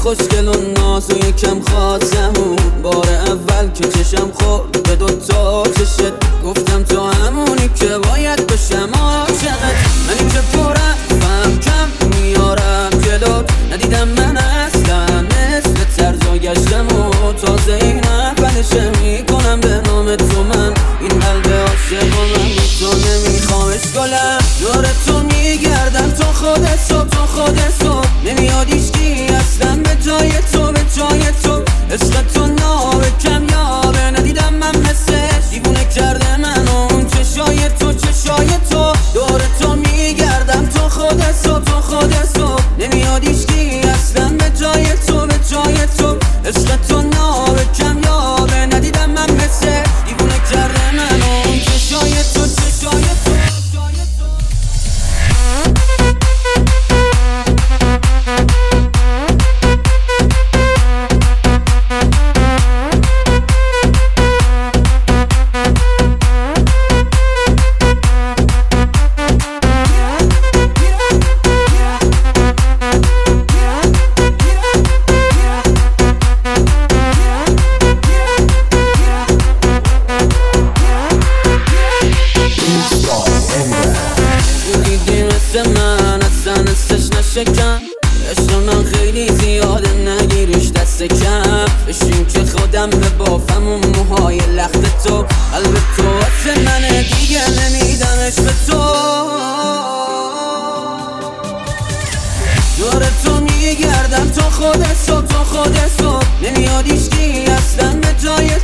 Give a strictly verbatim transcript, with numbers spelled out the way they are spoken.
خوشگل و ناز و یکم خاصمون. بار اول که چشم خورد به دوتا چشت گفتم تو همونی که باید بشم عاشقت. منی که پرم فهم کم میارم جلوت، ندیدم من اصلا مثل ترزا گشتم و تازه این اولشه میکنم به نام تو من این قلب عاشق و من تو نمیخوامش گلم. دور تو میگردم تو خودت صبح تو خودت صبح نمیاد ایشکی اصلا به جای تو به جای تو. عشق تو نابه کم یابه ندیدم من مثلش، دیوونه کرده من اون چشای تو چشای تو. دور تو میگردم تو خودت صبح تو خودت صبح نمیاد ایشکی اصلا به جای تو به جای تو. عشق تو نابه کم یابه ندیدم من مثلش، دیوونه کرده من اون چشای تو چشای تو. من اصلا استش نشکم، عشق من خیلی زیاده نگیریش دست کم. بشین که خودم به بافم اون موهای لخت تو، قلب تو واسه منه دیگه نمیدمش به تو. دور تو میگردم تو خودت صبح تو خودت صبح نمیاد ایشکی اصلا به جای